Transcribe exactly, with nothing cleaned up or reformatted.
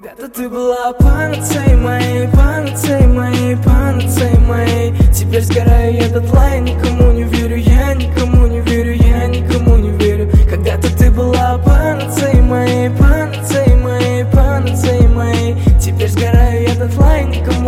Когда-то ты была панацеей моей, панацеей моей, панацеей моей. Теперь сгораю я дотла, я никому не верю, я никому не верю, я никому не верю. Когда-то ты была панацеей моей, панацеей моей, панацеей моей. Теперь сгораю я дотла, я никому